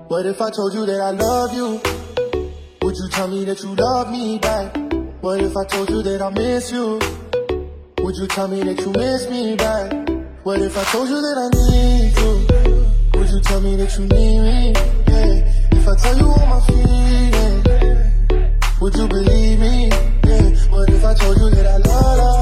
What if I told you that I love you? Would you tell me that you love me back? What if I told you that I miss you? Would you tell me that you miss me back? What if I told you that I need you? Would you tell me that you need me? Yeah. If I tell you all my feelings, would you believe me? Yeah. What if I told you that I love you?